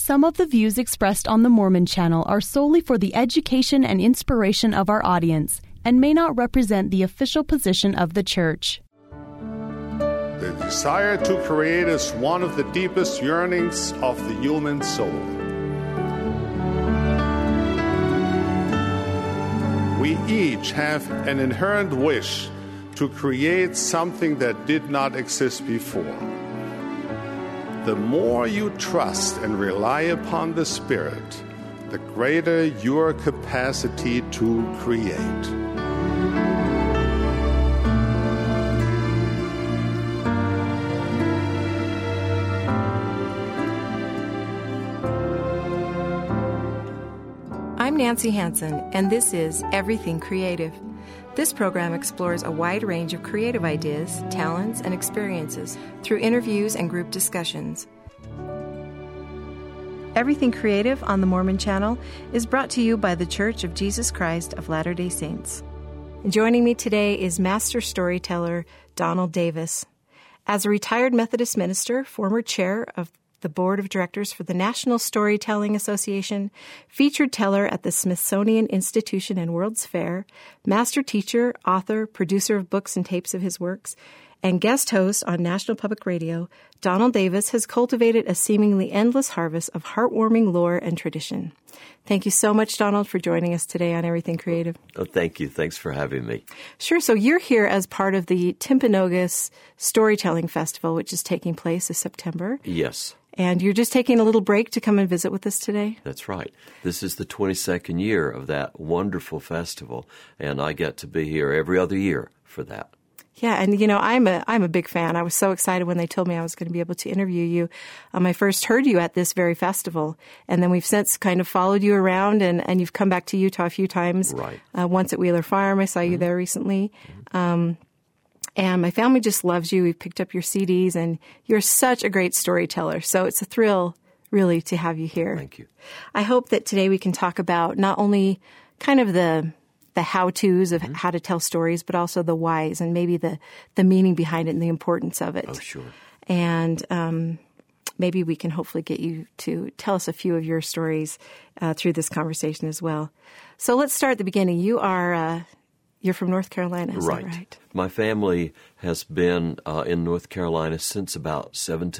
Some of the views expressed on the Mormon Channel are solely for the education and inspiration of our audience and may not represent the official position of the Church. The desire to create is one of the deepest yearnings of the human soul. We each have an inherent wish to create something that did not exist before. The more you trust and rely upon the Spirit, the greater your capacity to create. I'm Nancy Hansen, and this is Everything Creative. This program explores a wide range of creative ideas, talents, and experiences through interviews and group discussions. Everything Creative on the Mormon Channel is brought to you by The Church of Jesus Christ of Latter-day Saints. Joining me today is master storyteller Donald Davis. As a retired Methodist minister, former chair of the Board of Directors for the National Storytelling Association, featured teller at the Smithsonian Institution and World's Fair, master teacher, author, producer of books and tapes of his works, and guest host on National Public Radio, Donald Davis has cultivated a seemingly endless harvest of heartwarming lore and tradition. Thank you so much, Donald, for joining us today on Everything Creative. Oh, thank you. Thanks for having me. Sure. So you're here as part of the Timpanogos Storytelling Festival, which is taking place this September. Yes. And you're just taking a little break to come and visit with us today? That's right. This is the 22nd year of that wonderful festival, and I get to be here every other year for that. Yeah, and you know, I'm a big fan. I was so excited when they told me I was going to be able to interview you. I first heard you at this very festival, and then we've since kind of followed you around, and you've come back to Utah a few times. Right. Once at Wheeler Farm, I saw you there recently. And my family just loves you. We've picked up your CDs, and you're such a great storyteller. So it's a thrill, really, to have you here. Thank you. I hope that today we can talk about not only kind of the how-tos of how to tell stories, but also the whys and maybe the meaning behind it and the importance of it. Oh, sure. And maybe we can hopefully get you to tell us a few of your stories through this conversation as well. So let's start at the beginning. You're from North Carolina, is that right? My family has been in North Carolina since about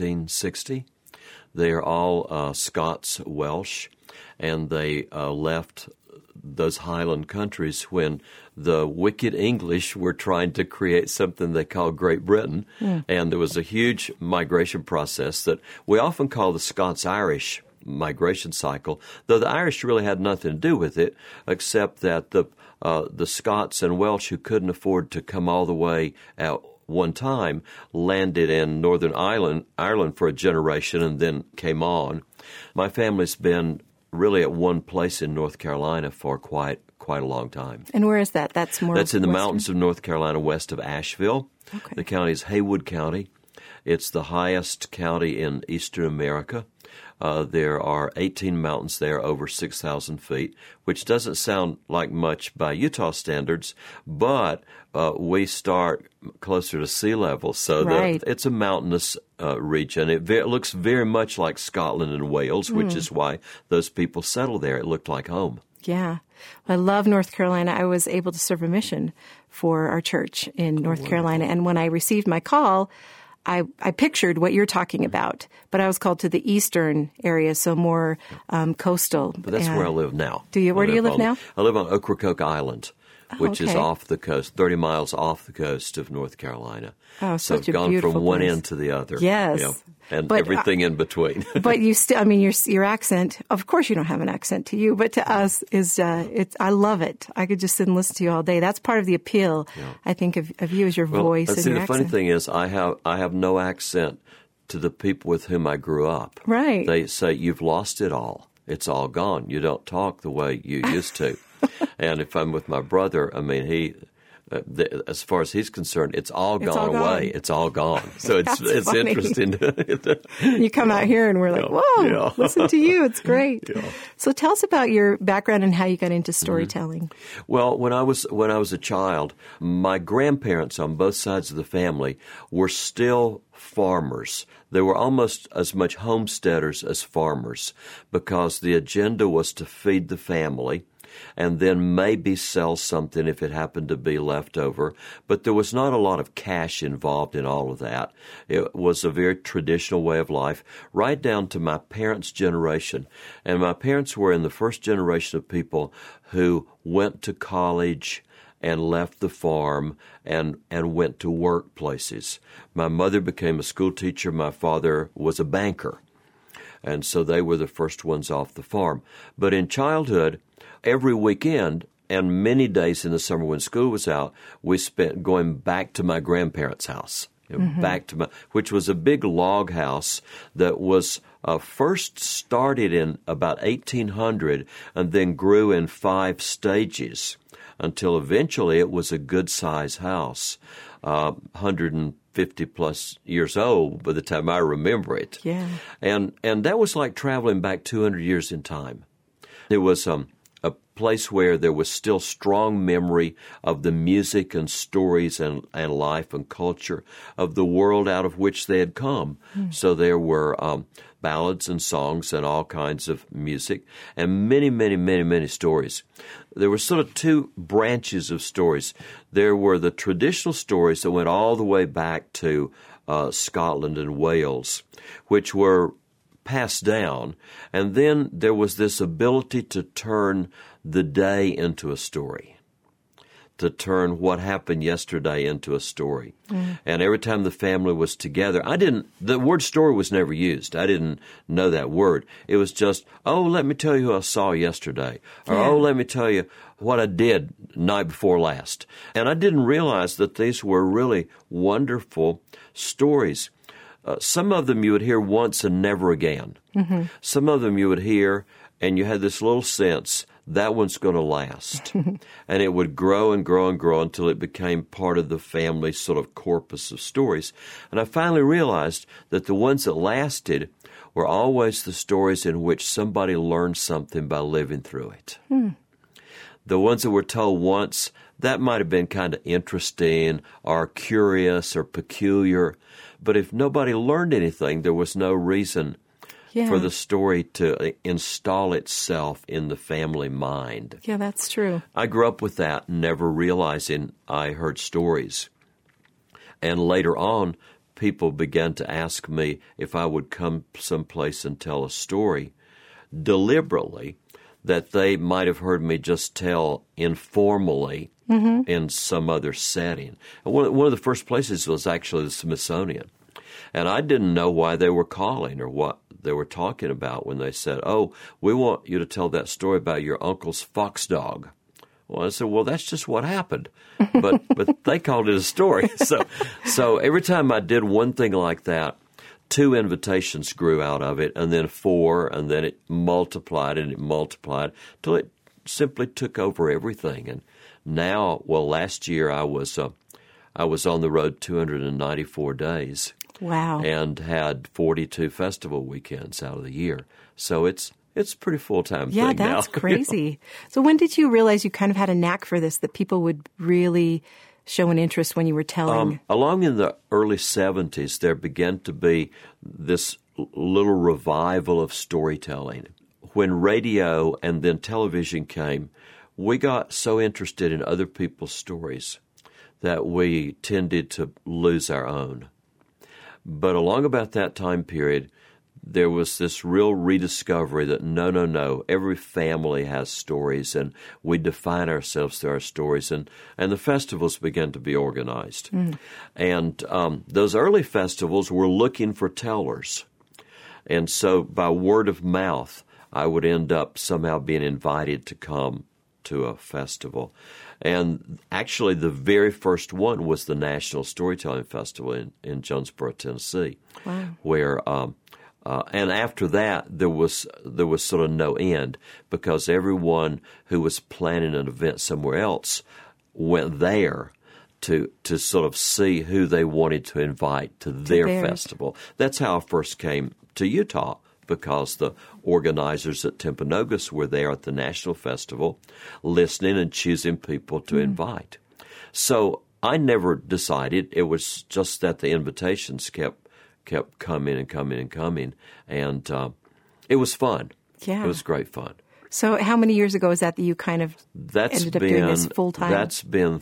1760. They are all Scots Welsh, and they left those Highland countries when the wicked English were trying to create something they called Great Britain, and there was a huge migration process that we often call the Scots-Irish migration cycle, though the Irish really had nothing to do with it, except that the Scots and Welsh who couldn't afford to come all the way at one time landed in Northern Ireland for a generation and then came on. My family's been really at one place in North Carolina for quite a long time. And where is that? That's in the western? Mountains of North Carolina, west of Asheville. Okay. The county is Haywood County. It's the highest county in eastern America. There are 18 mountains there over 6,000 feet, which doesn't sound like much by Utah standards, but we start closer to sea level. So it's a mountainous region. It looks very much like Scotland and Wales, which is why those people settle there. It looked like home. Yeah. I love North Carolina. I was able to serve a mission for our church in North Carolina. And when I received my call, I pictured what you're talking about, but I was called to the eastern area, so more coastal. But that's where I live now. Do you? Where do you live now? I live on Ocracoke Island, which is off the coast, 30 miles off the coast of North Carolina. Oh, so such I've gone from one place. end to the other. Yes. And everything in between. But you still, I mean, your accent, of course you don't have an accent to you, but to us is, I love it. I could just sit and listen to you all day. That's part of the appeal, I think, of you as your voice and your accent. The funny thing is I have no accent to the people with whom I grew up. Right. They say, you've lost it all. It's all gone. You don't talk the way you used to. And if I'm with my brother, I mean, as far as he's concerned, it's all gone away. It's all gone. So it's funny. interesting. You come out here and we're like, whoa, listen to you. It's great. Yeah. So tell us about your background and how you got into storytelling. Well, when I was a child, my grandparents on both sides of the family were still farmers. They were almost as much homesteaders as farmers because the agenda was to feed the family and then maybe sell something if it happened to be left over. But there was not a lot of cash involved in all of that. It was a very traditional way of life, right down to my parents' generation. And my parents were in the first generation of people who went to college and left the farm and went to workplaces. My mother became a school teacher. My father was a banker. And so they were the first ones off the farm. But in childhood, every weekend and many days in the summer when school was out, we spent going back to my grandparents' house, which was a big log house that was first started in about 1800 and then grew in 5 stages until eventually it was a good-sized house, 150-plus years old by the time I remember it. Yeah. And that was like traveling back 200 years in time. It was a place where there was still strong memory of the music and stories and life and culture of the world out of which they had come. So there were ballads and songs and all kinds of music and many, many, many, many stories. There were sort of 2 branches of stories. There were the traditional stories that went all the way back to Scotland and Wales, which were passed down, and then there was this ability to turn the day into a story, to turn what happened yesterday into a story. And every time the family was together, the word story was never used. I didn't know that word. It was just, oh, let me tell you who I saw yesterday, or oh, let me tell you what I did night before last. And I didn't realize that these were really wonderful stories. Some of them you would hear once and never again. Some of them you would hear and you had this little sense that one's going to last. And it would grow and grow and grow until it became part of the family sort of corpus of stories. And I finally realized that the ones that lasted were always the stories in which somebody learned something by living through it. The ones that were told once, that might have been kind of interesting or curious or peculiar. But if nobody learned anything, there was no reason for the story to install itself in the family mind. Yeah, that's true. I grew up with that, never realizing I heard stories. And later on, people began to ask me if I would come someplace and tell a story deliberately that they might have heard me just tell informally in some other setting. And one of the first places was actually the Smithsonian. And I didn't know why they were calling or what they were talking about when they said, oh, we want you to tell that story about your uncle's fox dog. Well, I said, well, that's just what happened. But they called it a story. So every time I did one thing like that, 2 invitations grew out of it, and then 4, and then it multiplied till it simply took over everything. And now, well, last year I was on the road 294 days. Wow. And had 42 festival weekends out of the year. So it's a pretty full-time thing now. Yeah, that's crazy. So when did you realize you kind of had a knack for this, that people would really show an interest when you were telling? Along in the early 70s, there began to be this little revival of storytelling. When radio and then television came, we got so interested in other people's stories that we tended to lose our own. But along about that time period, there was this real rediscovery that no, every family has stories, and we define ourselves through our stories, and the festivals began to be organized. And those early festivals were looking for tellers. And so by word of mouth, I would end up somehow being invited to come to a festival. And actually, the very first one was the National Storytelling Festival in Jonesboro, Tennessee, where and after that there was sort of no end, because everyone who was planning an event somewhere else went there, to sort of see who they wanted to invite to their festival. That's how I first came to Utah, because the organizers at Timpanogos were there at the National Festival listening and choosing people to invite. So I never decided. It was just that the invitations kept coming and coming and coming, and it was fun. Yeah. It was great fun. So how many years ago is that you kind of ended up doing this full-time? That's been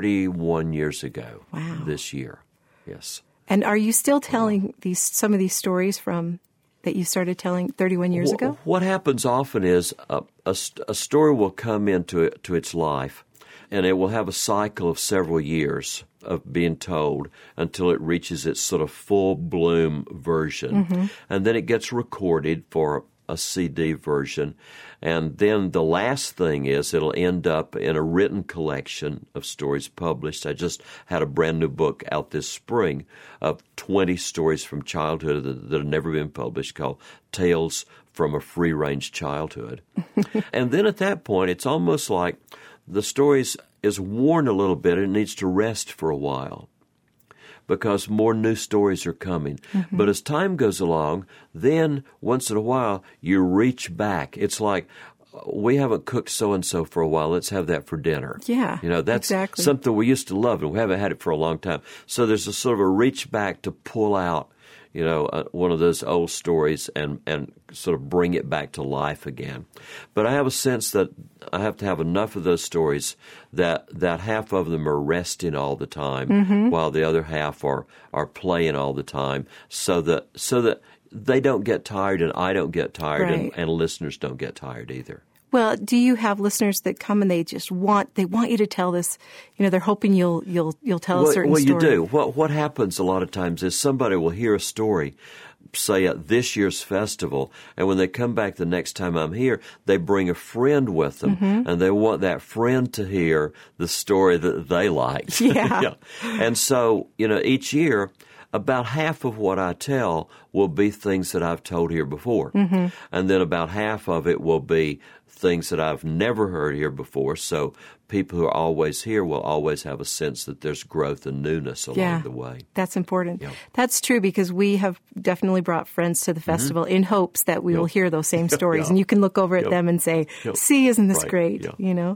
31 years ago. Wow. This year, yes. And are you still telling some of these stories from that you started telling 31 years ago? What happens often is a story will come into its life, and it will have a cycle of several years of being told until it reaches its sort of full bloom version. And then it gets recorded for a CD version. And then the last thing is it'll end up in a written collection of stories published. I just had a brand new book out this spring of 20 stories from childhood that have never been published, called Tales from a Free-Range Childhood. And then at that point, it's almost like the stories is worn a little bit and it needs to rest for a while, because more new stories are coming. But as time goes along, then once in a while you reach back. It's like, we haven't cooked so-and-so for a while. Let's have that for dinner. Yeah, that's exactly. something we used to love, and we haven't had it for a long time. So there's a sort of a reach back to pull out, one of those old stories and sort of bring it back to life again. But I have a sense that I have to have enough of those stories that half of them are resting all the time, while the other half are playing all the time, so that they don't get tired and I don't get tired, right. and listeners don't get tired either. Well, do you have listeners that come and they want you to tell this? They're hoping you'll tell a certain story. Well, you do. What happens a lot of times is somebody will hear a story, say at this year's festival, and when they come back the next time I'm here, they bring a friend with them, and they want that friend to hear the story that they liked. Yeah. And so, each year, about half of what I tell will be things that I've told here before. And then about half of it will be things that I've never heard here before. So people who are always here will always have a sense that there's growth and newness along the way. That's important. Yeah. That's true, because we have definitely brought friends to the festival in hopes that we will hear those same stories. And you can look over at them and say, see, isn't this great? Yeah.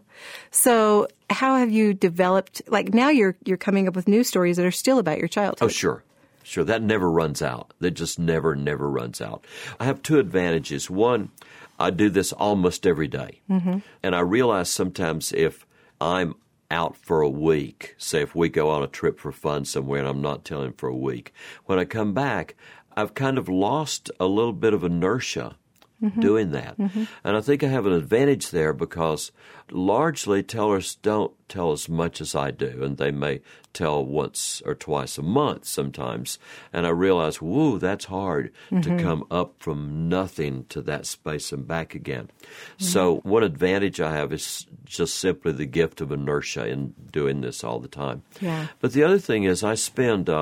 So how have you developed, like now you're coming up with new stories that are still about your childhood? Oh, sure. Sure, that never runs out. That just never runs out. I have two advantages. One, I do this almost every day. And I realize sometimes if I'm out for a week, say if we go on a trip for fun somewhere and I'm not telling for a week, when I come back, I've kind of lost a little bit of inertia doing that. And I think I have an advantage there because largely tellers don't tell as much as I do, and they may tell once or twice a month sometimes. And I realize, whoa, that's hard to come up from nothing to that space and back again. So one advantage I have is just simply the gift of inertia in doing this all the time. Yeah. But the other thing is I spend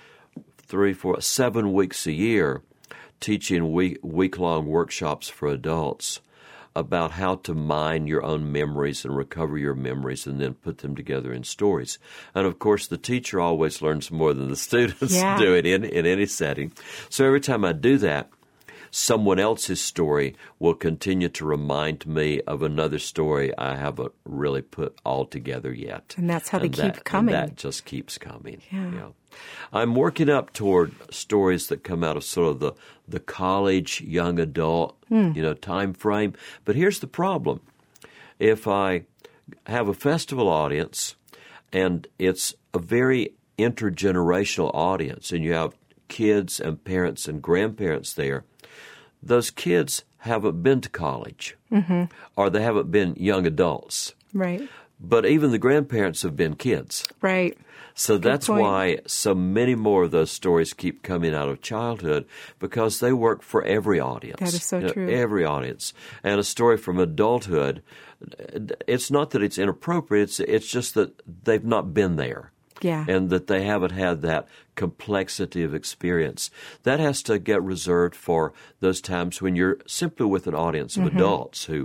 7 weeks a year teaching week-long workshops for adults about how to mine your own memories and recover your memories and then put them together in stories. And, of course, the teacher always learns more than the students do it in any setting. So every time I do that, someone else's story will continue to remind me of another story I haven't really put all together yet. And that's how they keep coming. And that just keeps coming. Yeah. I'm working up toward stories that come out of sort of the college, young adult, time frame. But here's the problem. If I have a festival audience and it's a very intergenerational audience and you have kids and parents and grandparents there, those kids haven't been to college or they haven't been young adults. Right. But even the grandparents have been kids. Right. So that's why so many more of those stories keep coming out of childhood, because they work for every audience. That is so true. Every audience. And a story from adulthood, it's not that it's inappropriate, it's just that they've not been there. Yeah. And that they haven't had that complexity of experience. That has to get reserved for those times when you're simply with an audience of adults who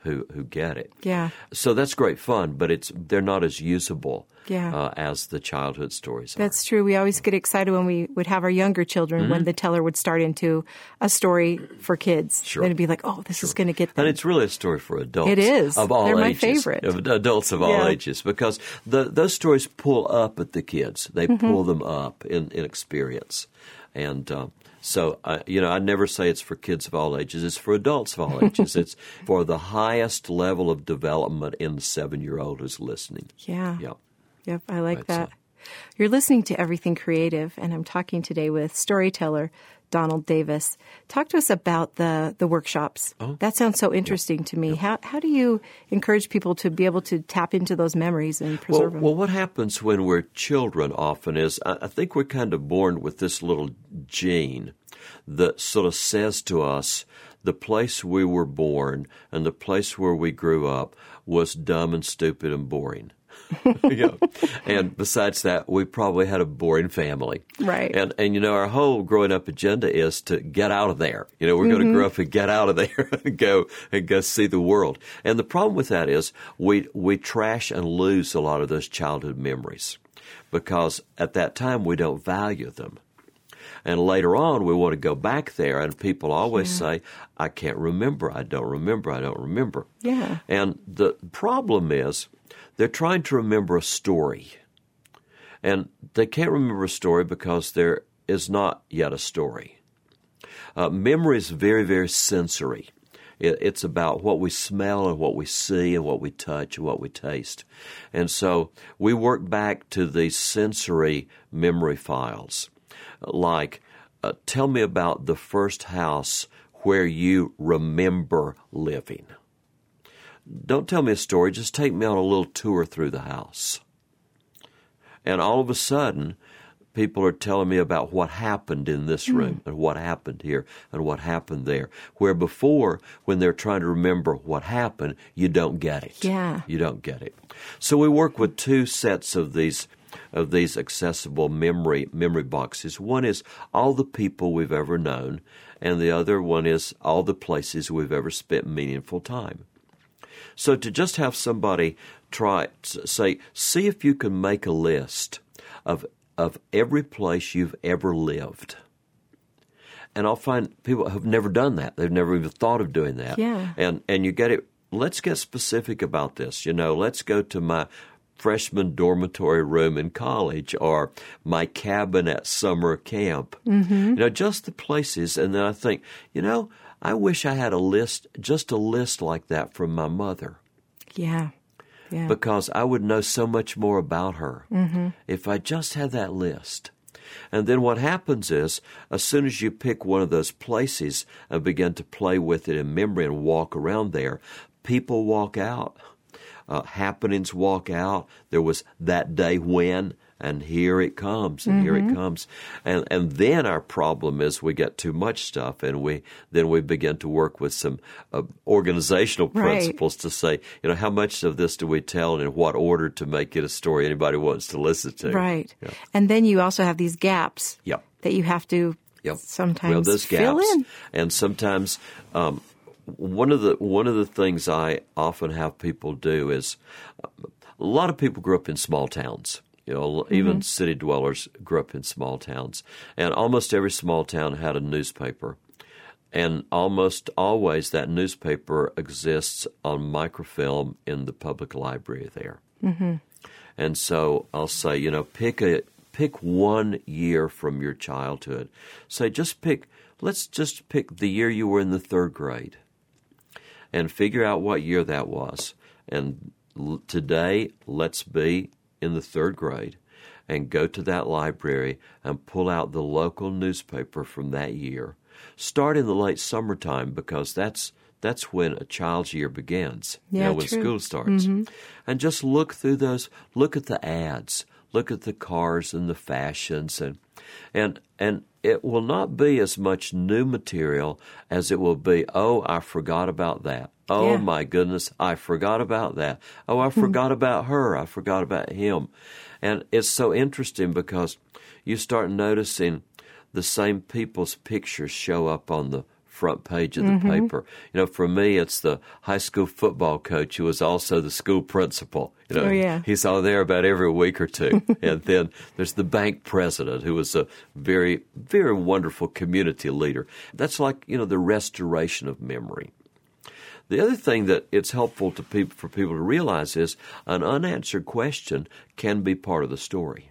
who get it. Yeah. So that's great fun, but they're not as usable Yeah. as the childhood stories are. That's true. We always get excited when we would have our younger children when the teller would start into a story for kids. Sure. Then it'd be like, oh, this is going to get them. And it's really a story for adults. It is. Of all They're my ages. favorite. Of adults of all ages. Because those stories pull up at the kids. They pull them up in experience. And so, I never say it's for kids of all ages. It's for adults of all ages. It's for the highest level of development in the 7-year-old who's listening. Yeah. Yeah. Yep, I like Right, that. You're listening to Everything Creative, and I'm talking today with storyteller Donald Davis. Talk to us about the workshops. Oh. That sounds so interesting to me. How do you encourage people to be able to tap into those memories and preserve them? Well, what happens when we're children often is I think we're kind of born with this little gene that sort of says to us the place we were born and the place where we grew up was dumb and stupid and boring. And besides that, we probably had a boring family. Right. And our whole growing up agenda is to get out of there. We're going to grow up and get out of there and go see the world. And the problem with that is we trash and lose a lot of those childhood memories because at that time we don't value them. And later on, we want to go back there, and people always say, I can't remember, I don't remember. Yeah. And the problem is they're trying to remember a story. And they can't remember a story because there is not yet a story. Memory is very, very sensory. It's about what we smell and what we see and what we touch and what we taste. And so we work back to these sensory memory files. Like, tell me about the first house where you remember living. Don't tell me a story, just take me on a little tour through the house. And all of a sudden, people are telling me about what happened in this room and what happened here and what happened there. Where before, when they're trying to remember what happened, you don't get it. Yeah. You don't get it. So we work with two sets of these accessible memory boxes. One is all the people we've ever known, and the other one is all the places we've ever spent meaningful time. So to just have somebody see if you can make a list of every place you've ever lived. And I'll find people have never done that. They've never even thought of doing that. Yeah. And you get it. Let's get specific about this. Let's go to my freshman dormitory room in college or my cabin at summer camp. Mm-hmm. Just the places. And then I think, I wish I had a list like that from my mother. Yeah. Yeah. Because I would know so much more about her if I just had that list. And then what happens is, as soon as you pick one of those places and begin to play with it in memory and walk around there, people walk out. Happenings walk out. There was that day when, and here it comes, and here it comes. And then our problem is we get too much stuff, and we begin to work with some organizational principles to say, how much of this do we tell and in what order to make it a story anybody wants to listen to. Right. Yeah. And then you also have these gaps Yep. that you have to sometimes those fill gaps. in. And sometimes one of the things I often have people do is a lot of people grew up in small towns. Even city dwellers grew up in small towns. And almost every small town had a newspaper. And almost always that newspaper exists on microfilm in the public library there. Mm-hmm. And so I'll say, pick 1 year from your childhood. Say, let's just pick the year you were in the 3rd grade. And figure out what year that was. And today, let's be in the 3rd grade and go to that library and pull out the local newspaper from that year. Start in the late summertime because that's when a child's year begins, when true. School starts. Mm-hmm. And just look through those, look at the ads, look at the cars and the fashions, and it will not be as much new material as it will be, oh, I forgot about that. Oh, my goodness, I forgot about that. Oh, I forgot about her. I forgot about him. And it's so interesting because you start noticing the same people's pictures show up on the front page of the paper. You know, for me, it's the high school football coach who was also the school principal. You know, he's all there about every week or two. And then there's the bank president, who was a very, very wonderful community leader. That's like, you know, the restoration of memory. The other thing that it's helpful to for people to realize is an unanswered question can be part of the story.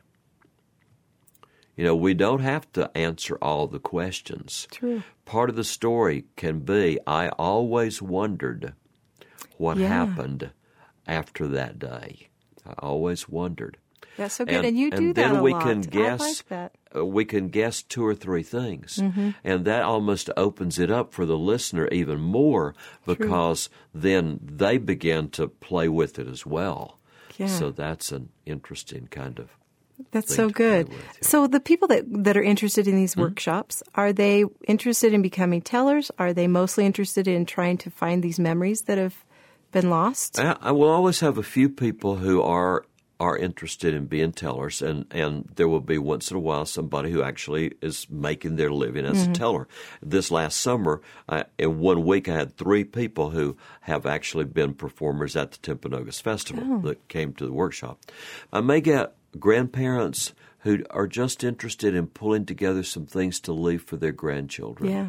You know, we don't have to answer all the questions. True. Part of the story can be, I always wondered what happened after that day. I always wondered. That's so good. And you do that a lot. And then we can guess, I like that. we can guess 2 or 3 things. And that almost opens it up for the listener even more, because then they begin to play with it as well. Yeah. So that's an interesting kind of That's so good. So the people that are interested in these workshops, are they interested in becoming tellers? Are they mostly interested in trying to find these memories that have been lost? I will always have a few people who are interested in being tellers, and there will be once in a while somebody who actually is making their living as a teller. This last summer, in 1 week, I had 3 people who have actually been performers at the Timpanogos Festival that came to the workshop. I may get grandparents who are just interested in pulling together some things to leave for their grandchildren. Yeah.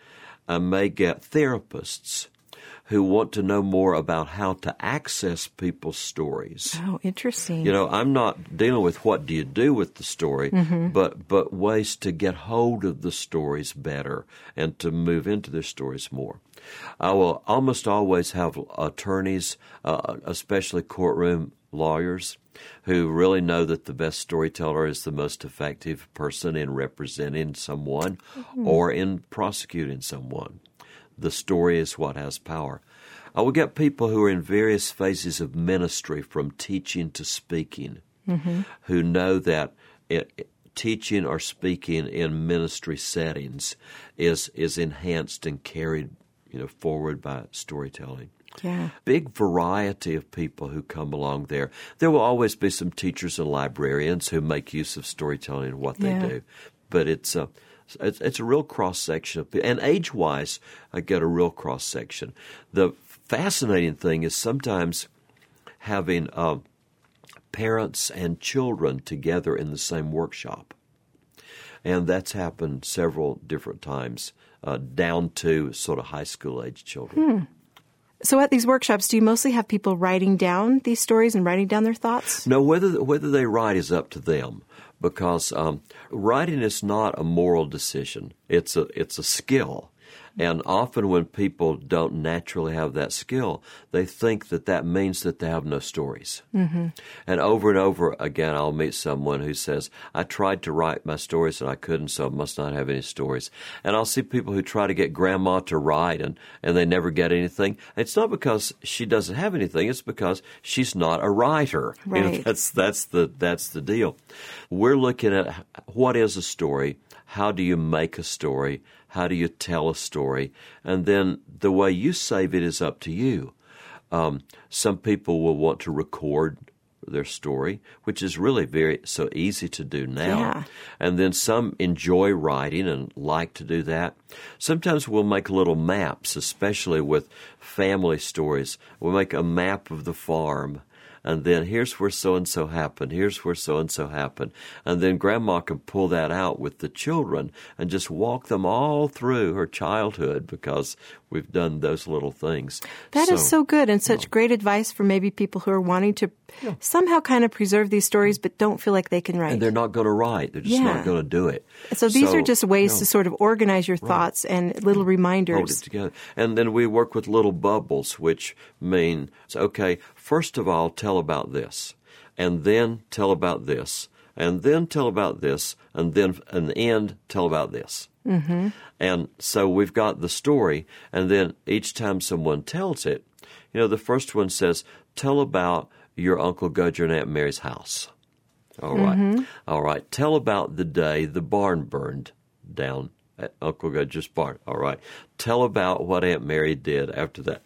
I may get therapists who want to know more about how to access people's stories. Oh, interesting. You know, I'm not dealing with what do you do with the story, but ways to get hold of the stories better and to move into their stories more. I will almost always have attorneys, especially courtroom lawyers, who really know that the best storyteller is the most effective person in representing someone or in prosecuting someone. The story is what has power. I will get people who are in various phases of ministry, from teaching to speaking, who know that teaching or speaking in ministry settings is enhanced and carried, you know, forward by storytelling. Yeah. Big variety of people who come along there. There will always be some teachers and librarians who make use of storytelling in what they do. But it's a real cross-section of people. And age-wise, I get a real cross-section. The fascinating thing is sometimes having parents and children together in the same workshop. And that's happened several different times, down to sort of high school-age children. So at these workshops, do you mostly have people writing down these stories and writing down their thoughts? No, whether they write is up to them, because writing is not a moral decision. It's a skill. And often when people don't naturally have that skill, they think that means that they have no stories. And over again, I'll meet someone who says, I tried to write my stories and I couldn't, so I must not have any stories. And I'll see people who try to get grandma to write and they never get anything. It's not because she doesn't have anything, it's because she's not a writer. Right. You know, that's the deal. We're looking at what is a story, how do you make a story, how do you tell a story? And then the way you save it is up to you. Some people will want to record their story, which is really so easy to do now. Yeah. And then some enjoy writing and like to do that. Sometimes we'll make little maps, especially with family stories. We'll make a map of the farm. And then here's where so-and-so happened, here's where so-and-so happened. And then Grandma can pull that out with the children and just walk them all through her childhood, because we've done those little things. That is so good, and such great advice for maybe people who are wanting to somehow kind of preserve these stories but don't feel like they can write. And they're not going to write. They're just not going to do it. So these are just ways to sort of organize your thoughts and little reminders. Hold it together. And then we work with little bubbles, which mean, okay, first of all, tell about this, and then tell about this, and then tell about this, and then in the end, tell about this. And so we've got the story, and then each time someone tells it, you know, the first one says, tell about your Uncle Gudger and Aunt Mary's house. All right. All right. Tell about the day the barn burned down at Uncle Gudger's barn. All right. Tell about what Aunt Mary did after that.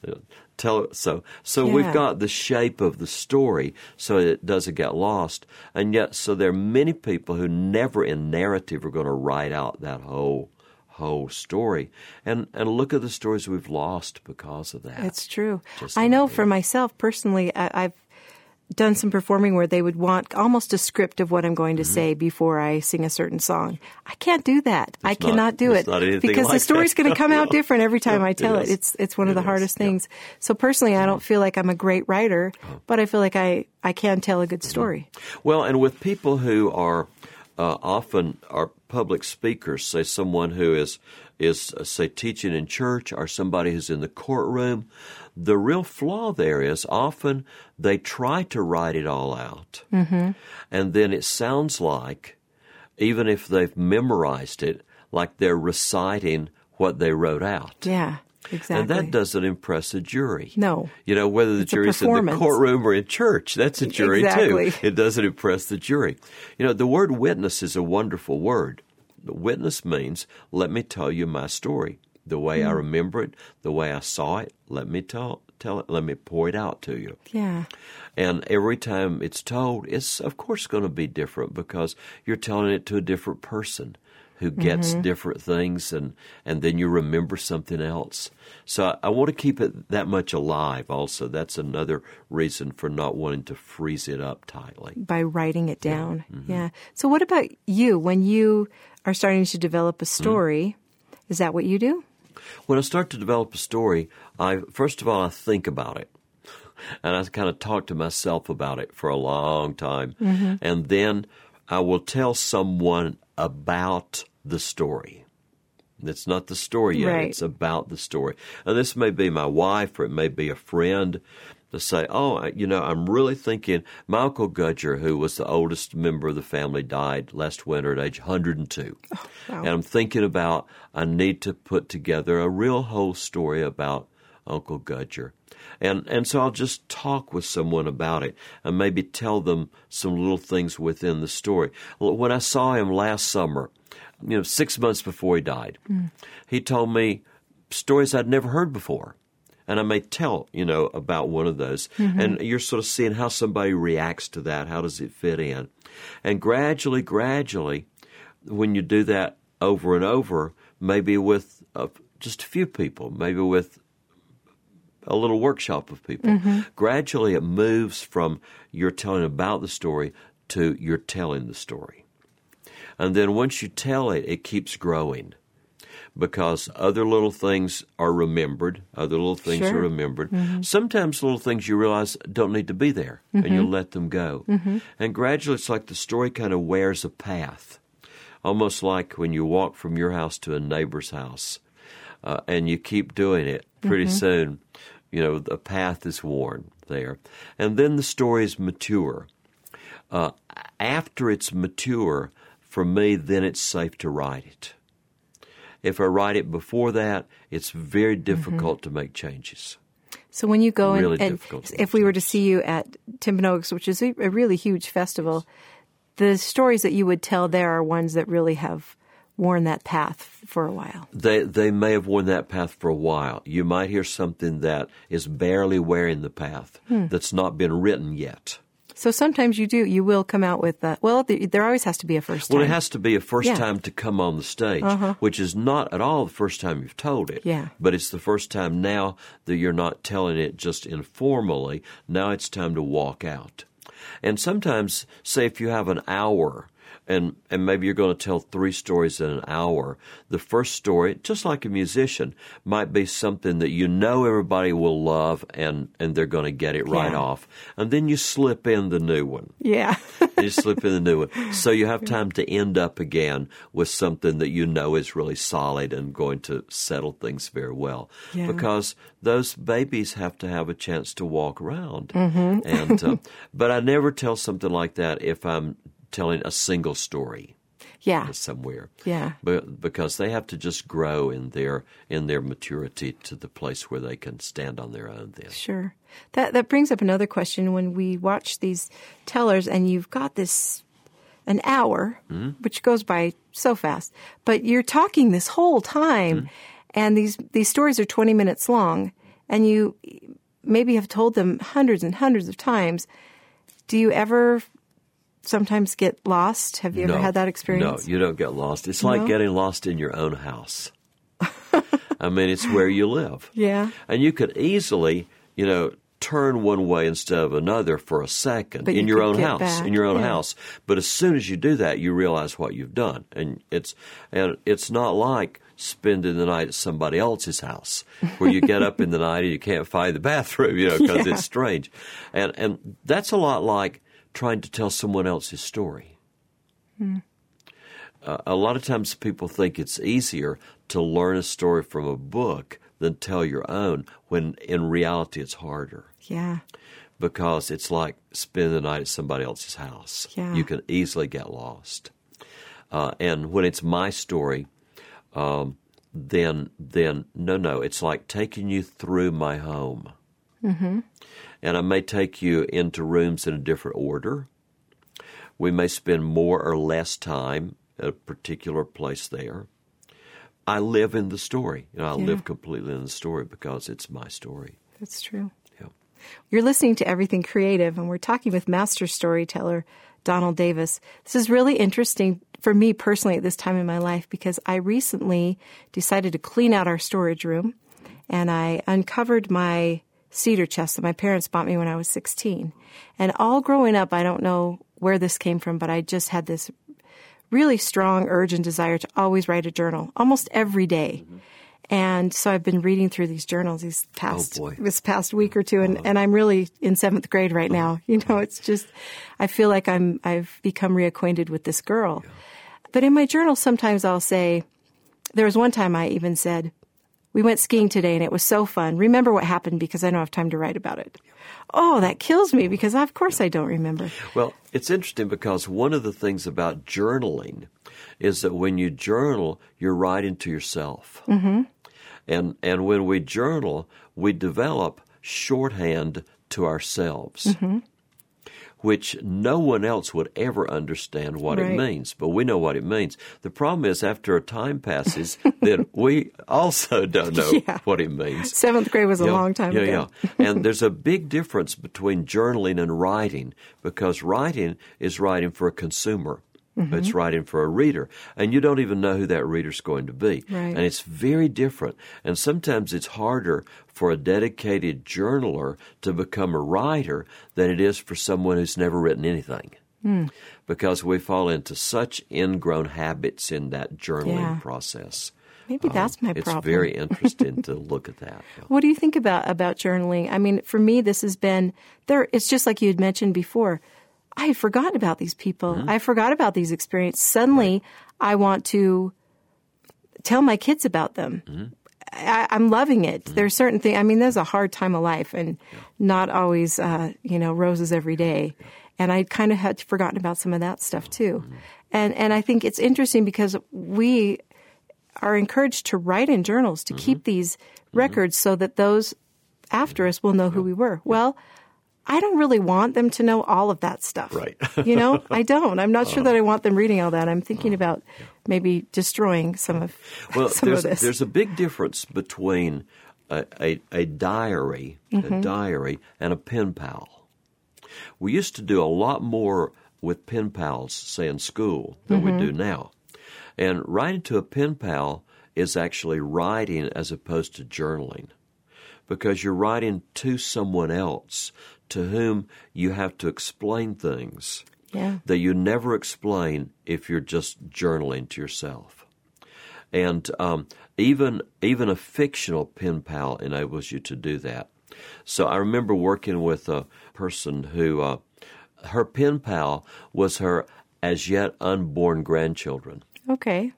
So we've got the shape of the story so it doesn't get lost. And yet, so there are many people who never in narrative are going to write out that whole whole story. And look at the stories we've lost because of that. It's true. Just I know like for myself personally, I've done some performing where they would want almost a script of what I'm going to say before I sing a certain song. I can't do that. I cannot do it because the story's going to come out different every time I tell it. It's one of the hardest things. So personally, I don't feel like I'm a great writer, but I feel like I can tell a good story. Well, and with people who are often are public speakers, say someone who is say teaching in church or somebody who's in the courtroom, the real flaw there is often they try to write it all out. And then it sounds like, even if they've memorized it, like they're reciting what they wrote out. Yeah, exactly. And that doesn't impress a jury. No. You know, whether the jury's in the courtroom or in church, that's a jury too. It doesn't impress the jury. You know, the word witness is a wonderful word. The witness means, let me tell you my story. The way I remember it, the way I saw it, let me tell it, let me pour it out to you. Yeah. And every time it's told, it's of course going to be different because you're telling it to a different person who gets different things, and then you remember something else. So I want to keep it that much alive also. That's another reason for not wanting to freeze it up tightly. By writing it down. Yeah. So what about you? When you are starting to develop a story, is that what you do? When I start to develop a story, first of all, I think about it. And I kind of talk to myself about it for a long time. And then I will tell someone about the story. It's not the story yet. Right. It's about the story. And this may be my wife or it may be a friend to say, I'm really thinking my Uncle Gudger, who was the oldest member of the family, died last winter at age 102. Oh, wow. And I'm thinking about I need to put together a real whole story about Uncle Gudger. And so I'll just talk with someone about it and maybe tell them some little things within the story. When I saw him last summer, 6 months before he died, he told me stories I'd never heard before. And I may tell, about one of those. And you're sort of seeing how somebody reacts to that. How does it fit in? And gradually, when you do that over and over, maybe with just a few people, maybe with a little workshop of people, gradually it moves from you're telling about the story to you're telling the story. And then once you tell it, it keeps growing. Because other little things are remembered. Sometimes little things you realize don't need to be there, and you let them go. And gradually it's like the story kind of wears a path, almost like when you walk from your house to a neighbor's house, and you keep doing it. Pretty soon, the path is worn there. And then the story is mature. After it's mature, for me, then it's safe to write it. If I write it before that, it's very difficult to make changes. So when you go really and if we were to see you at Timpanogos, which is a really huge festival, the stories that you would tell there are ones that really have worn that path for a while. They may have worn that path for a while. You might hear something that is barely wearing the path, that's not been written yet. So sometimes you will come out with that. Well, there always has to be a first time. Well, it has to be a first time to come on the stage, which is not at all the first time you've told it. Yeah. But it's the first time now that you're not telling it just informally. Now it's time to walk out. And sometimes, say if you have an hour, and maybe you're going to tell 3 stories in an hour. The first story, just like a musician, might be something that everybody will love and they're going to get it right off. And then you slip in the new one. Yeah. You slip in the new one. So you have time to end up again with something that is really solid and going to settle things very well. Yeah. Because those babies have to have a chance to walk around. And but I never tell something like that if I'm telling a single story somewhere. Yeah. Because they have to just grow in their maturity to the place where they can stand on their own then. Sure. That brings up another question. When we watch these tellers and you've got an hour, which goes by so fast, but you're talking this whole time and these stories are 20 minutes long and you maybe have told them hundreds and hundreds of times. Do you ever sometimes get lost? Have you ever had that experience? No, you don't get lost. It's like getting lost in your own house. I mean, it's where you live. Yeah. And you could easily, turn one way instead of another for a second in your own house. But as soon as you do that, you realize what you've done. And it's not like spending the night at somebody else's house where you get up in the night and you can't find the bathroom, because it's strange. And that's a lot like trying to tell someone else's story. A lot of times people think it's easier to learn a story from a book than tell your own, when in reality it's harder. Yeah. Because it's like spending the night at somebody else's house. Yeah. You can easily get lost. And when it's my story, then no, it's like taking you through my home. Mm-hmm. And I may take you into rooms in a different order. We may spend more or less time at a particular place there. I live in the story. I live completely in the story because it's my story. That's true. Yeah. You're listening to Everything Creative, and we're talking with master storyteller Donald Davis. This is really interesting for me personally at this time in my life because I recently decided to clean out our storage room, and I uncovered my cedar chest that my parents bought me when I was 16. And all growing up, I don't know where this came from, but I just had this really strong urge and desire to always write a journal, almost every day. Mm-hmm. And so I've been reading through these journals this past week or two, and I'm really in 7th grade right now. It's just, I feel like I've become reacquainted with this girl. Yeah. But in my journal, sometimes I'll say, there was one time I even said, we went skiing today and it was so fun. Remember what happened because I don't have time to write about it. Oh, that kills me because of course I don't remember. Well, it's interesting because one of the things about journaling is that when you journal, you're writing to yourself. Mm-hmm. And when we journal, we develop shorthand to ourselves, mm-hmm. which no one else would ever understand what it means. But we know what it means. The problem is after a time passes, then we also don't know what it means. 7th grade was a long time ago. And there's a big difference between journaling and writing because writing is writing for a consumer. Mm-hmm. It's writing for a reader. And you don't even know who that reader's going to be. Right. And it's very different. And sometimes it's harder for a dedicated journaler to become a writer than it is for someone who's never written anything. Mm. Because we fall into such ingrown habits in that journaling process. Maybe that's my problem. It's very interesting to look at that. What do you think about journaling? I mean, for me, this has been there. It's just like you had mentioned before. I had forgotten about these people. Mm-hmm. I forgot about these experiences. Suddenly, I want to tell my kids about them. Mm-hmm. I'm loving it. Mm-hmm. There's certain things. I mean, there's a hard time of life and not always, roses every day. Yeah. And I kind of had forgotten about some of that stuff too. Mm-hmm. And I think it's interesting because we are encouraged to write in journals, to keep these records so that those after us will know who we were. Well, I don't really want them to know all of that stuff. Right. I don't. I'm not sure that I want them reading all that. I'm thinking about maybe destroying some of this. There's a big difference between a diary, and a pen pal. We used to do a lot more with pen pals, say in school, than we do now. And writing to a pen pal is actually writing as opposed to journaling, because you're writing to someone else to whom you have to explain things that you never explain if you're just journaling to yourself. And even a fictional pen pal enables you to do that. So I remember working with a person who her pen pal was her as yet unborn grandchildren. Okay.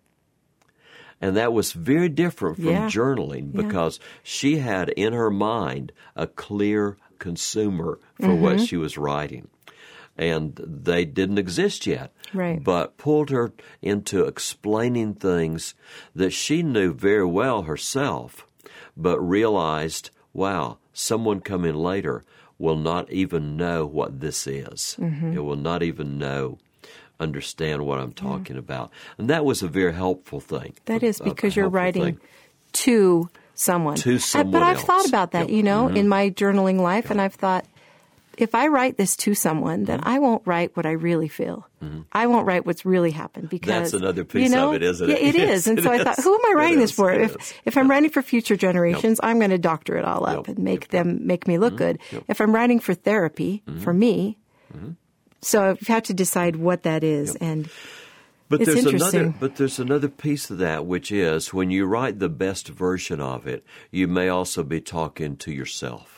And that was very different from journaling because she had in her mind a clear consumer for what she was writing. And they didn't exist yet, but pulled her into explaining things that she knew very well herself, but realized, wow, someone coming later will not even know what this is. Mm-hmm. It will not even understand what I'm talking about. And that was a very helpful thing. That is because you're writing to someone. To someone but I've else. Thought about that, in my journaling life, and I've thought, if I write this to someone, then I won't write what I really feel. I won't write what's really happened because that's another piece of it, isn't it? Yeah, it is. And so I thought, who am I writing this for? If I'm writing for future generations, I'm going to doctor it all up and make me look good. If I'm writing for therapy, for me, so I've had to decide what that is. And it's interesting. But there's another piece of that, which is when you write the best version of it, you may also be talking to yourself.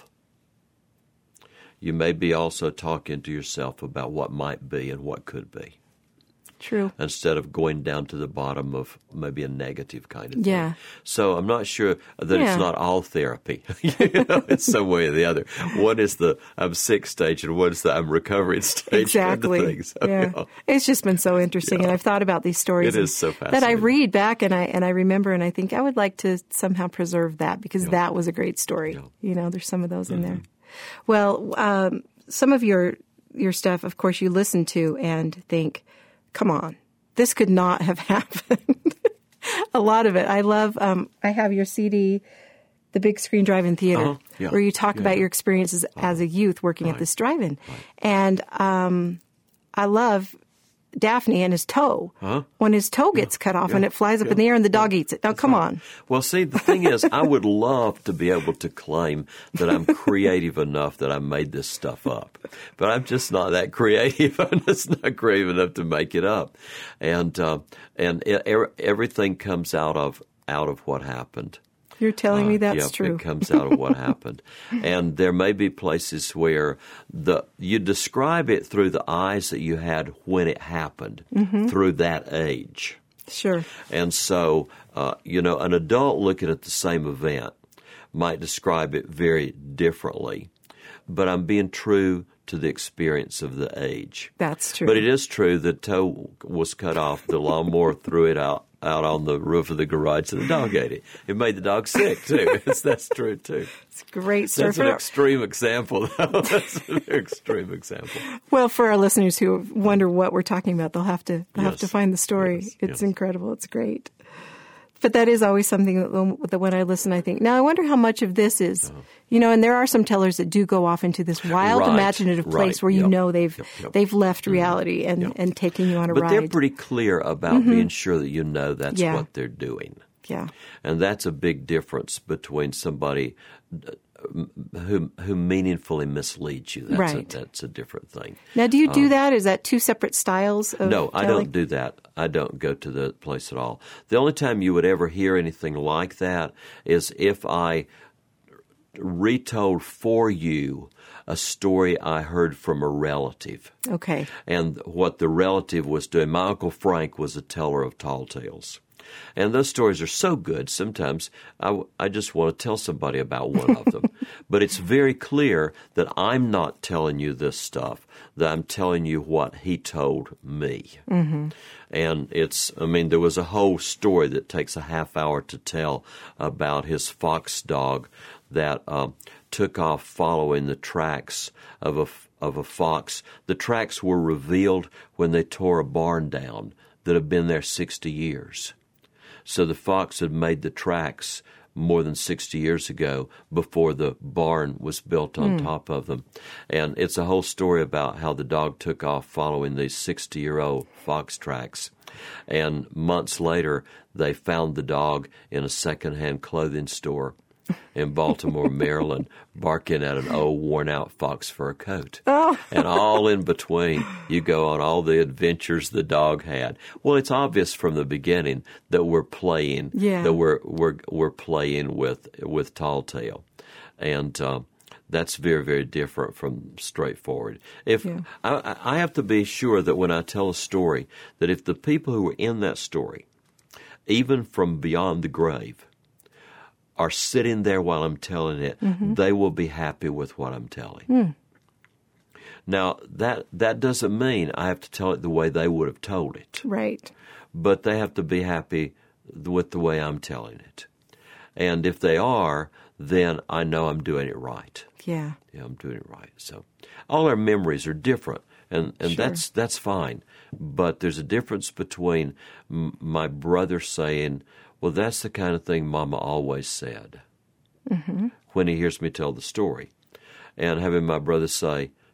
You may be also talking to yourself about what might be and what could be. True. Instead of going down to the bottom of maybe a negative kind of thing. Yeah. So I'm not sure that it's not all therapy. It's some way or the other. What is the I'm sick stage and what is the I'm recovering stage? Exactly. Kind of thing. So, It's just been so interesting, and I've thought about these stories. It is so fascinating. That I read back and I remember, and I think I would like to somehow preserve that because that was a great story. There's some of those in there. Well, some of your stuff, of course, you listen to and think, come on, this could not have happened. A lot of it. I love, I have your CD, The Big Screen Drive-In Theater, where you talk about your experiences as a youth working at this drive-in. And I love Daphne and his toe. When his toe gets cut off and it flies up in the air and the dog eats it. Now, come on. Well, see, the thing is, I would love to be able to claim that I'm creative enough that I made this stuff up. But I'm just not that creative. I'm just not creative enough to make it up. And everything comes out of what happened. You're telling me that's true. It comes out of what happened. And there may be places where you describe it through the eyes that you had when it happened, through that age. Sure. And so, an adult looking at the same event might describe it very differently. But I'm being true to the experience of the age. That's true. But it is true the toe was cut off. The lawnmower threw it out on the roof of the garage, and the dog ate it. It made the dog sick, too. That's true, too. It's a great story. That's an extreme example, though. That's an extreme example. Well, for our listeners who wonder what we're talking about, they'll have to find the story. It's incredible. It's great. But that is always something that when I listen, I think, now I wonder how much of this is, and there are some tellers that do go off into this wild imaginative place where they've left reality and taking you on a ride. But they're pretty clear about being sure that you know that's what they're doing. Yeah. And that's a big difference between somebody who meaningfully misleads you. That's a different thing. Now, do you do that? Is that two separate styles of No, I telling? don't do that. I don't go to the place at all. The only time you would ever hear anything like that is if I retold for you a story I heard from a relative. Okay. And what the relative was doing. My Uncle Frank was a teller of tall tales. And those stories are so good, sometimes I just want to tell somebody about one of them. But it's very clear that I'm not telling you this stuff, that I'm telling you what he told me. And there was a whole story that takes a half hour to tell about his fox dog that took off following the tracks of a fox. The tracks were revealed when they tore a barn down that had been there 60 years. So the fox had made the tracks more than 60 years ago before the barn was built on top of them. And it's a whole story about how the dog took off following these 60-year-old fox tracks. And months later, they found the dog in a secondhand clothing store in Baltimore, Maryland, barking at an old, worn-out fox fur coat. And all in between, you go on all the adventures the dog had. Well, it's obvious from the beginning that we're playing, that we're playing with Tall Tale, and that's very, very different from straightforward. I have to be sure that when I tell a story, that if the people who are in that story, even from beyond the grave, are sitting there while I'm telling it, they will be happy with what I'm telling. Now, that doesn't mean I have to tell it the way they would have told it. Right. But they have to be happy with the way I'm telling it. And if they are, then I know I'm doing it right. Yeah. Yeah, I'm doing it right. So all our memories are different, and Sure. that's fine. But there's a difference between my brother saying, well, that's the kind of thing Mama always said, when he hears me tell the story, and having my brother say,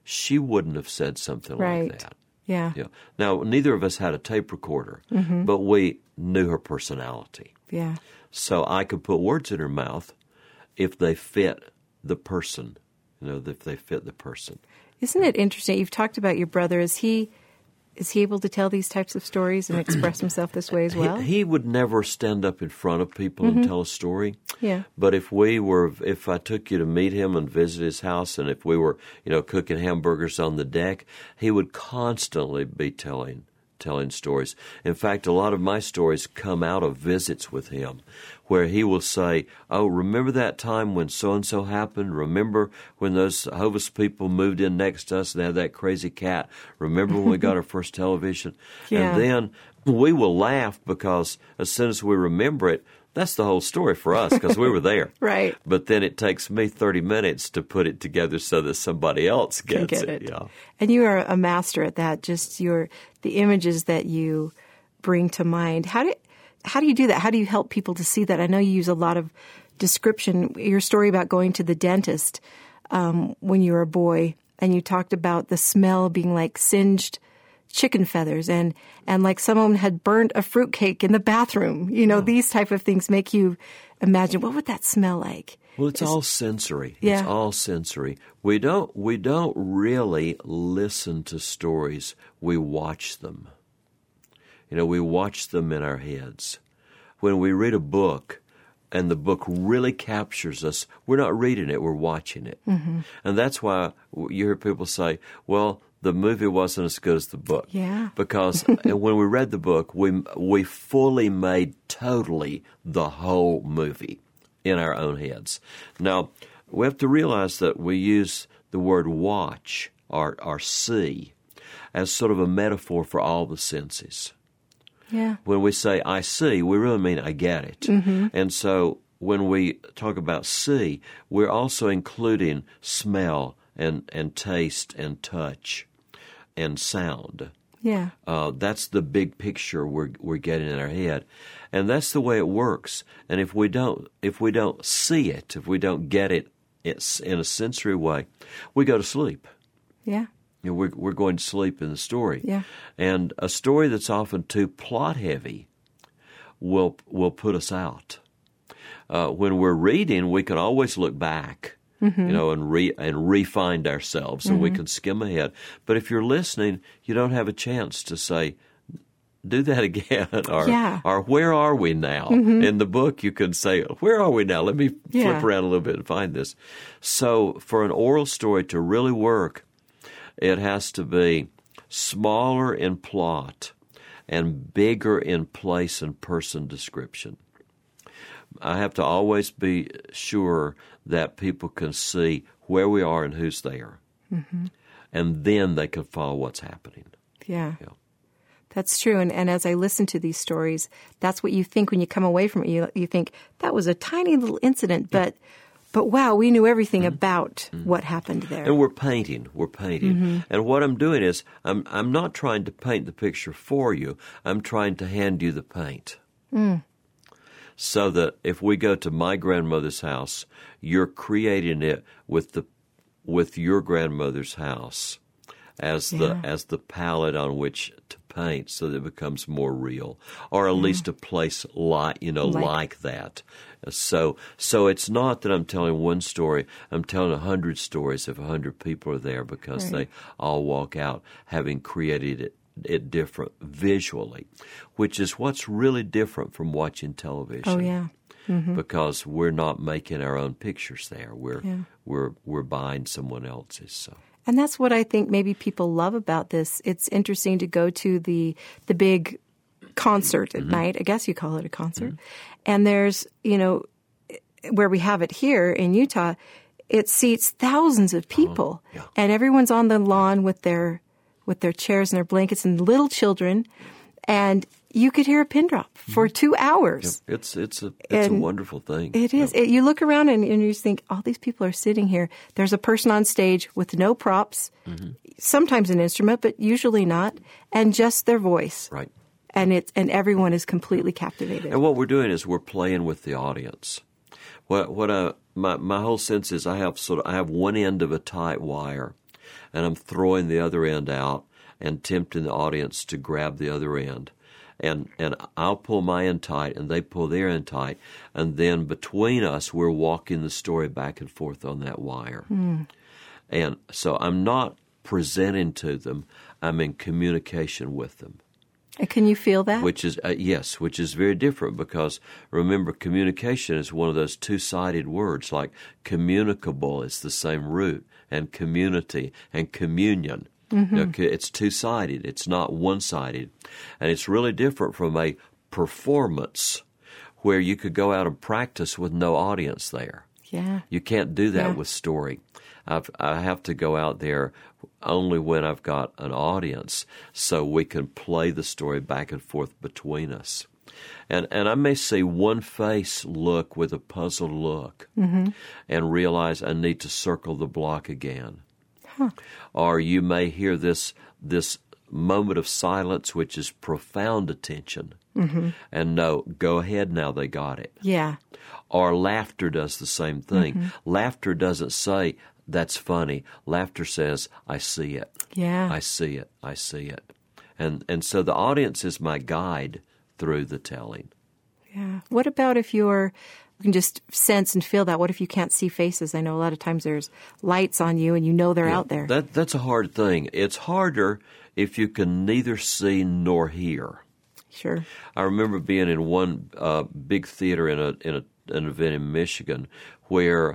she wouldn't have said something like that. Yeah. Now, neither of us had a tape recorder, but we knew her personality. Yeah. So I could put words in her mouth if they fit the person, if they fit the person. Isn't it interesting? You've talked about your brother. Is he able to tell these types of stories and express himself this way as well? He would never stand up in front of people and tell a story. Yeah. But if I took you to meet him and visit his house, and if we were, cooking hamburgers on the deck, he would constantly be telling stories. In fact, a lot of my stories come out of visits with him, where he will say, "Oh, remember that time when so-and-so happened? Remember when those Hovis people moved in next to us and had that crazy cat? Remember when we got our first television?" Yeah. And then we will laugh because as soon as we remember it, that's the whole story for us because we were there. Right. But then it takes me 30 minutes to put it together so that somebody else gets it. Yeah. And you are a master at that, just the images that you bring to mind. How do you do that? How do you help people to see that? I know you use a lot of description. Your story about going to the dentist when you were a boy, and you talked about the smell being like singed chicken feathers and like someone had burnt a fruitcake in the bathroom. These type of things make you imagine, what would that smell like? Well, it's all sensory. Yeah. It's all sensory. We don't really listen to stories. We watch them. We watch them in our heads. When we read a book and the book really captures us, we're not reading it, we're watching it. Mm-hmm. And that's why you hear people say, well, the movie wasn't as good as the book. Yeah. Because when we read the book, we fully made totally the whole movie in our own heads. Now, we have to realize that we use the word watch or see as sort of a metaphor for all the senses. Yeah. When we say I see, we really mean I get it. Mm-hmm. And so when we talk about see, we're also including smell and taste and touch and sound. Yeah. That's the big picture we're getting in our head, and that's the way it works. And if we don't see it, if we don't get it, it's in a sensory way, we go to sleep. Yeah. We're going to sleep in the story. Yeah. And a story that's often too plot heavy will put us out. When we're reading, we can always look back. Mm-hmm. And re-find ourselves, and we can skim ahead. But if you're listening, you don't have a chance to say, do that again, or where are we now? Mm-hmm. In the book, you can say, where are we now? Let me flip around a little bit and find this. So for an oral story to really work, it has to be smaller in plot and bigger in place and person description. I have to always be sure that people can see where we are and who's there. Mm-hmm. And then they can follow what's happening. Yeah. That's true. And as I listen to these stories, that's what you think when you come away from it. You think, that was a tiny little incident, but wow, we knew everything about what happened there. And we're painting. Mm-hmm. And what I'm doing is I'm not trying to paint the picture for you. I'm trying to hand you the paint. Mm. So that if we go to my grandmother's house, you're creating it with your grandmother's house as the palette on which to paint, so that it becomes more real, or at least a place like that. So it's not that I'm telling one story; I'm telling 100 stories if 100 people are there, because they all walk out having created it different visually, which is what's really different from watching television. Oh yeah. Mm-hmm. Because we're not making our own pictures there. We're buying someone else's. So. And that's what I think maybe people love about this. It's interesting to go to the big concert at night. I guess you call it a concert. Mm-hmm. And there's, where we have it here in Utah, it seats thousands of people. And everyone's on the lawn with their chairs and their blankets and little children, and you could hear a pin drop for 2 hours. Yep. It's a wonderful thing. It is. You look around and you just think, all these people are sitting here. There's a person on stage with no props, sometimes an instrument, but usually not, and just their voice. Right. And everyone is completely captivated. And what we're doing is we're playing with the audience. My whole sense is I have one end of a tight wire, and I'm throwing the other end out and tempting the audience to grab the other end. And I'll pull my end tight, and they pull their end tight, and then between us, we're walking the story back and forth on that wire. And so I'm not presenting to them, I'm in communication with them. Can you feel that? Which is, yes, which is very different because, remember, communication is one of those two-sided words, like communicable is the same root, and community and communion. It's two-sided. It's not one-sided. And it's really different from a performance where you could go out and practice with no audience there. Yeah. You can't do that with story. I have to go out there only when I've got an audience so we can play the story back and forth between us. And I may see one face look with a puzzled look and realize I need to circle the block again. Or you may hear this moment of silence, which is profound attention, and know, go ahead now, they got it. Yeah. Or laughter does the same thing. Laughter doesn't say, that's funny. Laughter says, I see it. Yeah. I see it. I see it. And so the audience is my guide through the telling. Yeah. What about if you can just sense and feel that? What if you can't see faces? I know a lot of times there's lights on you and you know they're out there. That's a hard thing. It's harder if you can neither see nor hear. Sure. I remember being in one big theater in an event in Michigan where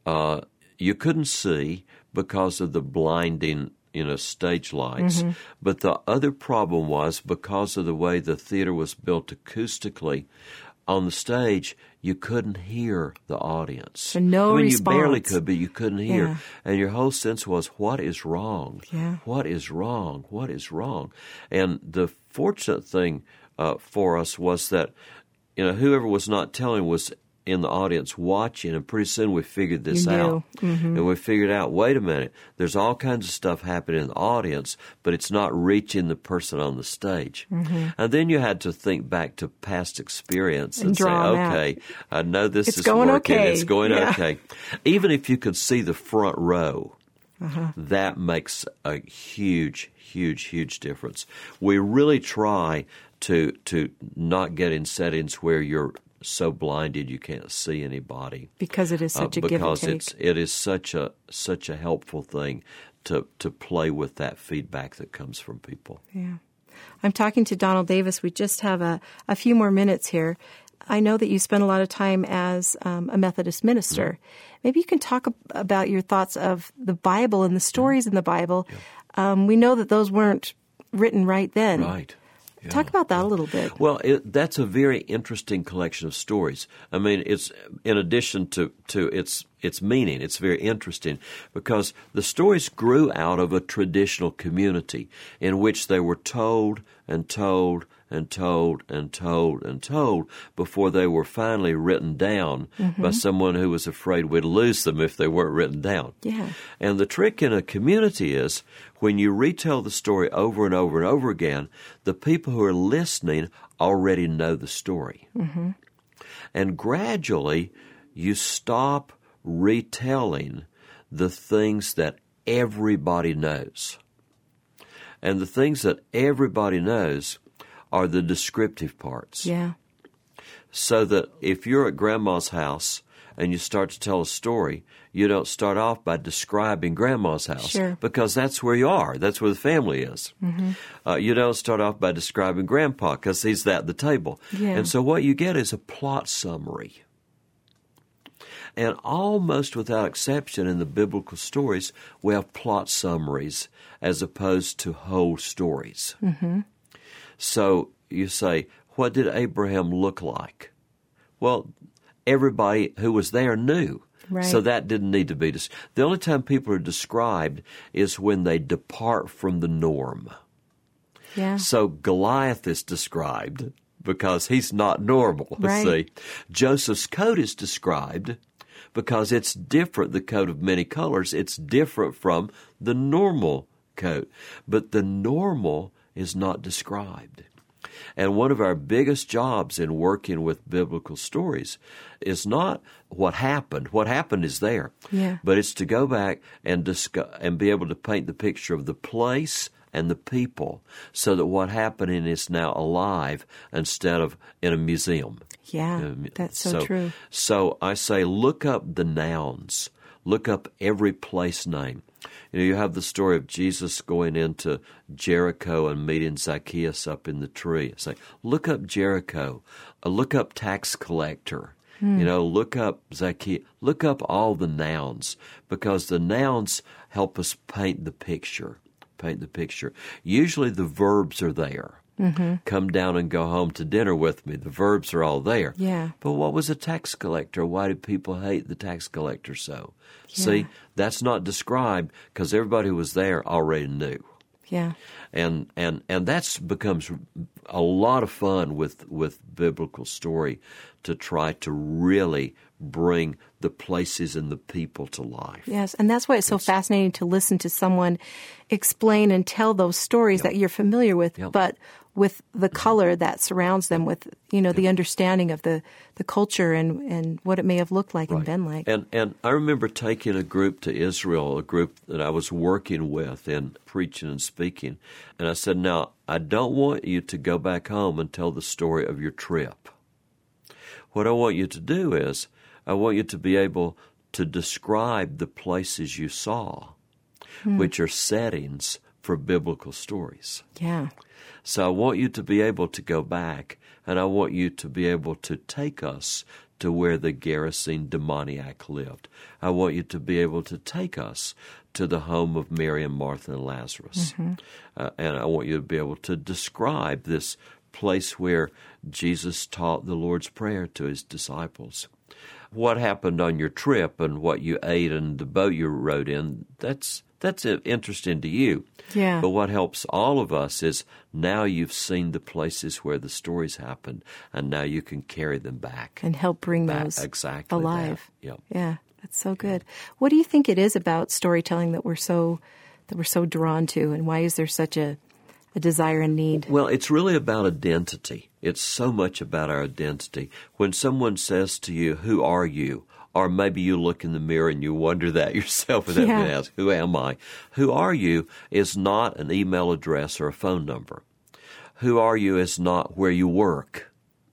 you couldn't see because of the blinding, stage lights. But the other problem was because of the way the theater was built acoustically, on the stage, you couldn't hear the audience. So no response. You barely could, but you couldn't hear. Yeah. And your whole sense was, what is wrong? Yeah. What is wrong? What is wrong? And the fortunate thing for us was that, whoever was not telling was in the audience watching, and pretty soon we figured this out. And we figured out, wait a minute, there's all kinds of stuff happening in the audience, but it's not reaching the person on the stage. And then you had to think back to past experience and say, okay, I know this is going working. okay. It's going okay. Even if you could see the front row, that makes a huge, huge, huge difference. We really try to not get in settings where you're so blinded you can't see anybody, because it is such a give and take. Because it is such a helpful thing to play with that feedback that comes from people. Yeah, I'm talking to Donald Davis. We just have a few more minutes here. I know that you spend a lot of time as a Methodist minister. Maybe you can talk about your thoughts of the Bible and the stories in the Bible. We know that those weren't written right then. Right. Yeah. Talk about that a little bit. Well, that's a very interesting collection of stories. I mean, it's in addition to its meaning, it's very interesting because the stories grew out of a traditional community in which they were told and told and told and told and told before they were finally written down by someone who was afraid we'd lose them if they weren't written down. Yeah. And the trick in a community is when you retell the story over and over and over again, the people who are listening already know the story. And gradually you stop retelling the things that everybody knows. And the things that everybody knows are the descriptive parts. Yeah. So that if you're at Grandma's house and you start to tell a story, you don't start off by describing Grandma's house. Sure. Because that's where you are. That's where the family is. You don't start off by describing Grandpa because he's at the table. Yeah. And so what you get is a plot summary. And almost without exception in the biblical stories, we have plot summaries as opposed to whole stories. So you say, what did Abraham look like? Well, everybody who was there knew. Right. So that didn't need to be. The only time people are described is when they depart from the norm. Yeah. So Goliath is described because he's not normal. Right. See, Joseph's coat is described because it's different, the coat of many colors. It's different from the normal coat. But the normal is not described. And one of our biggest jobs in working with biblical stories is not what happened. What happened is there. Yeah. But it's to go back and be able to paint the picture of the place and the people so that what happened is now alive instead of in a museum. Yeah, that's so true. So I say look up the nouns. Look up every place name. You have the story of Jesus going into Jericho and meeting Zacchaeus up in the tree. Say, look up Jericho. Look up tax collector. Look up Zacchaeus. Look up all the nouns, because the nouns help us paint the picture. Usually the verbs are there. Mm-hmm. Come down and go home to dinner with me. The verbs are all there. Yeah. But what was a tax collector? Why did people hate the tax collector so? Yeah. See, that's not described because everybody who was there already knew. Yeah. And that becomes a lot of fun with biblical story, to try to really bring the places and the people to life. Yes, and that's why it's so fascinating to listen to someone explain and tell those stories that you're familiar with, but with the color that surrounds them, with the understanding of the culture and what it may have looked like and been like. And I remember taking a group to Israel, a group that I was working with and preaching and speaking, and I said, now, I don't want you to go back home and tell the story of your trip. What I want you to do is, I want you to be able to describe the places you saw, which are settings for biblical stories. Yeah. So I want you to be able to go back, and I want you to be able to take us to where the Gerasene demoniac lived. I want you to be able to take us to the home of Mary and Martha and Lazarus. Mm-hmm. And I want you to be able to describe this place where Jesus taught the Lord's Prayer to his disciples. What happened on your trip and what you ate and the boat you rode in, that's interesting to you. Yeah. But what helps all of us is now you've seen the places where the stories happened, and now you can carry them back. And help bring those alive. Yep. Yeah, that's so good. What do you think it is about storytelling that we're so drawn to, and why is there such a desire and need? Well, it's really about identity. It's so much about our identity. When someone says to you, who are you? Or maybe you look in the mirror and you wonder that yourself without being asked, who am I? Who are you is not an email address or a phone number. Who are you is not where you work.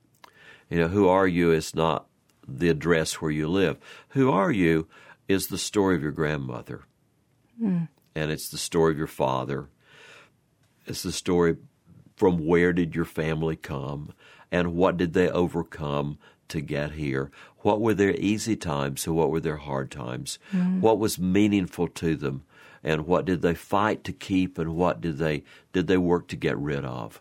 Who are you is not the address where you live. Who are you is the story of your grandmother. And it's the story of your father. It's the story from where did your family come and what did they overcome to get here. What were their easy times and what were their hard times? What was meaningful to them and what did they fight to keep and what did they work to get rid of?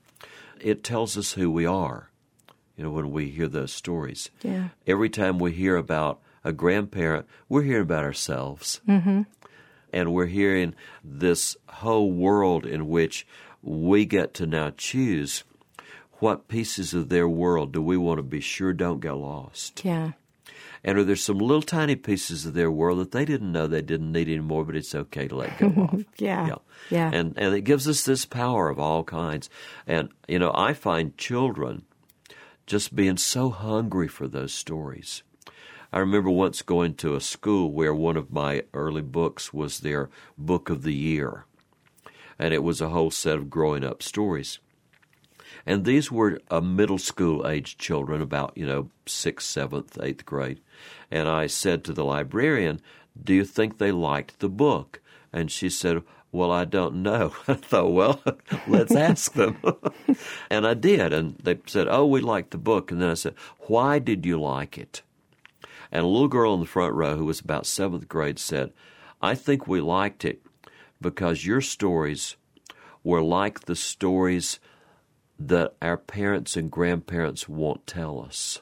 It tells us who we are, when we hear those stories. Yeah. Every time we hear about a grandparent, we're hearing about ourselves. Mm-hmm. And we're hearing this whole world in which we get to now choose what pieces of their world do we want to be sure don't get lost. Yeah. And are there some little tiny pieces of their world that they didn't know they didn't need anymore, but it's okay to let go of? Yeah. And it gives us this power of all kinds. And, I find children just being so hungry for those stories. I remember once going to a school where one of my early books was their book of the year. And it was a whole set of growing up stories. And these were middle school age children, about, 6th, 7th, 8th grade. And I said to the librarian, do you think they liked the book? And she said, well, I don't know. I thought, well, let's ask them. And I did. And they said, oh, we liked the book. And then I said, why did you like it? And a little girl in the front row who was about 7th grade said, I think we liked it because your stories were like the stories that our parents and grandparents won't tell us,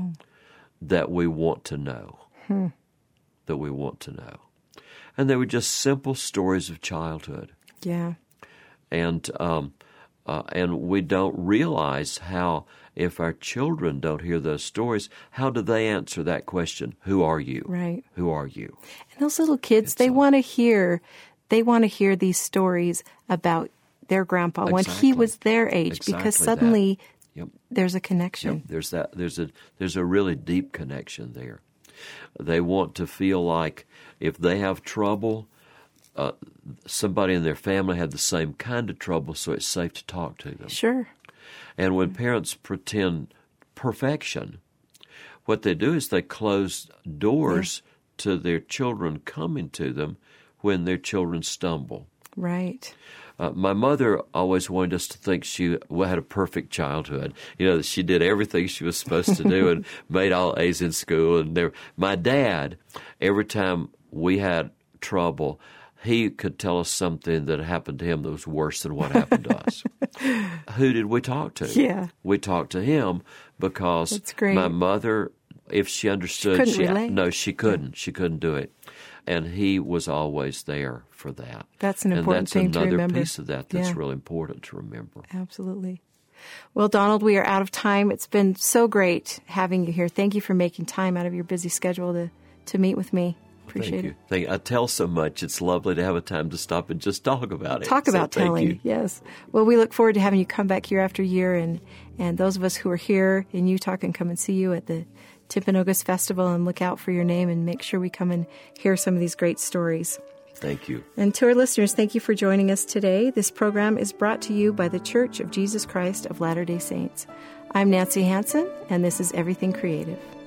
that we want to know, that we want to know. And they were just simple stories of childhood. Yeah. And we don't realize how, if our children don't hear those stories, how do they answer that question? Who are you? Right. Who are you? And those little kids, they want to hear these stories about their grandpa when he was their age, because suddenly there's a connection. Yep. There's a really deep connection there. They want to feel like if they have trouble, somebody in their family had the same kind of trouble, so it's safe to talk to them. Sure. And when parents pretend perfection, what they do is they close doors to their children coming to them when their children stumble. Right. My mother always wanted us to think she had a perfect childhood. That she did everything she was supposed to do and made all A's in school. And my dad, every time we had trouble, he could tell us something that happened to him that was worse than what happened to us. Who did we talk to? Yeah. We talked to him because my mother, if she understood, she couldn't relate. No, she couldn't. Yeah. She couldn't do it. And he was always there for that. That's an important thing to remember. And that's another piece of that that's really important to remember. Absolutely. Well, Donald, we are out of time. It's been so great having you here. Thank you for making time out of your busy schedule to meet with me. Appreciate it. Thank you. I tell so much. It's lovely to have a time to stop and just talk about it. Talk about telling. Yes. Well, we look forward to having you come back year after year, and those of us who are here in Utah can come and see you at the Timpanogos Festival and look out for your name and make sure we come and hear some of these great stories. Thank you. And to our listeners, thank you for joining us today. This program is brought to you by the Church of Jesus Christ of Latter-day Saints. I'm Nancy Hansen, and this is Everything Creative.